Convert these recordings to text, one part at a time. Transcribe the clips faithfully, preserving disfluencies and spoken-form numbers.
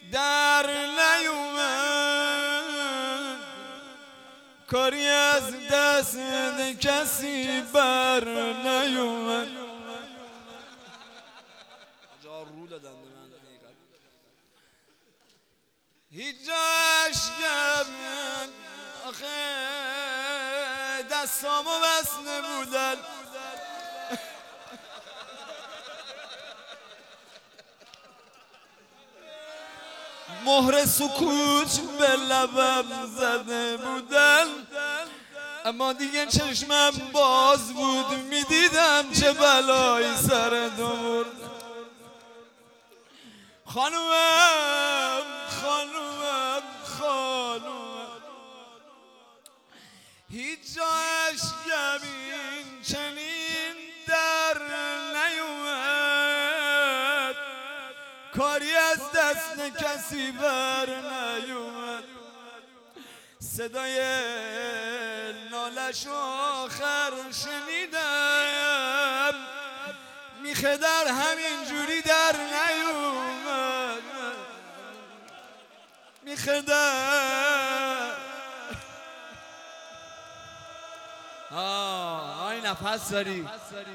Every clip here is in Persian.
در نیومد، کاری از دست کسی بر نیومد. جا رو دادن به من هیچ جاش گم آخه دستامو بسته بودن، مهر سکوت به لبم زده بودن، اما دیگه چشمم باز بود میدیدم چه بلایی سر دور. خانومم خانومم خانومم، هیچ جاش گمین چنین در نیومد، کاری از دست کسی بر نیومد. صدای نالش آخر شنیدم، میخه در همین جوری در نیومد، میخه در آه آی نفس داری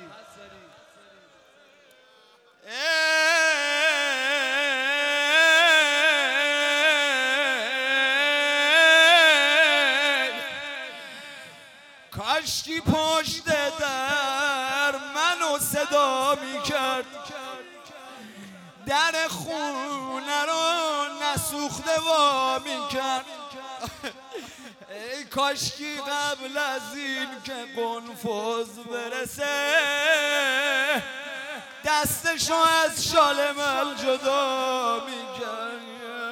کاشکی پشت در منو صدا میکرد، در خونه رو نسوخته وا میکرد. ای کاشکی قبل از این که قنفذ برسه، دستشو از شال من جدا میکرد.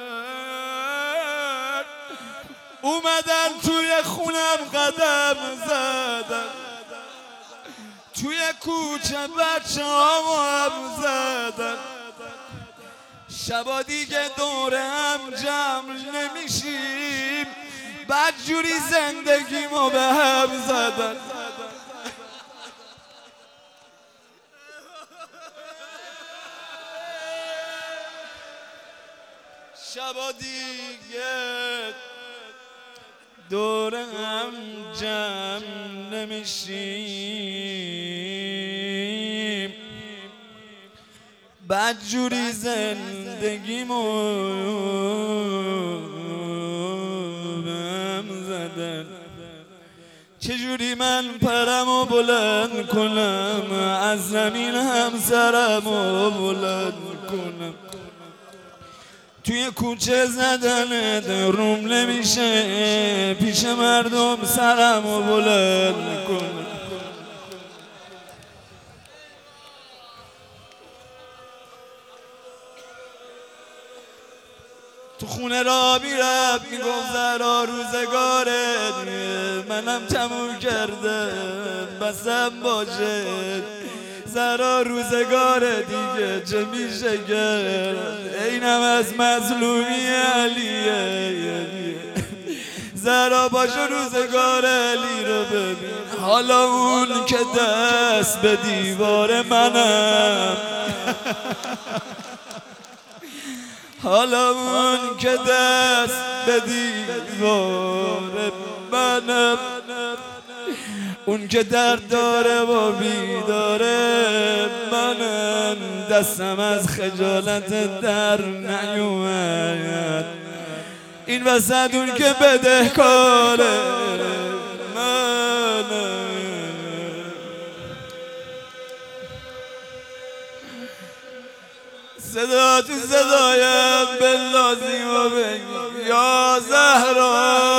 اومدن توی خونم قدم زدن، توی کوچه بچه هامو هم زدن، شبا دیگه دوره هم جمع نمیشیم، بدجوری زندگیمو به هم زدن. شبا دیگه دوره هم جمع نمیشیم، بدجوری زندگیمو بهم زدن. چجوری من پرمو بلند کنم، از زمین هم سرمو بلند کنم، توی کوچه زدنت روم نمیشه، پیش مردم سرمو بلند کنم. تو خونه را میرم میگم زرا روزگارت، منم تموم کردم بسم باشه، زرا روزگار دیگه چه میشه کرد، اینم از مظلومی علیه. زرا باشه روزگار علی رو ببین، حالا اون که دست به دیوار منم، حالا اون که دست به دیوار منم، اون که درد داره و بیداره منم، دستم از خجالت در نیومد، این وسط اون که بدهکاره منم. صدا تو صدایم بلازی و بگی یا زهرا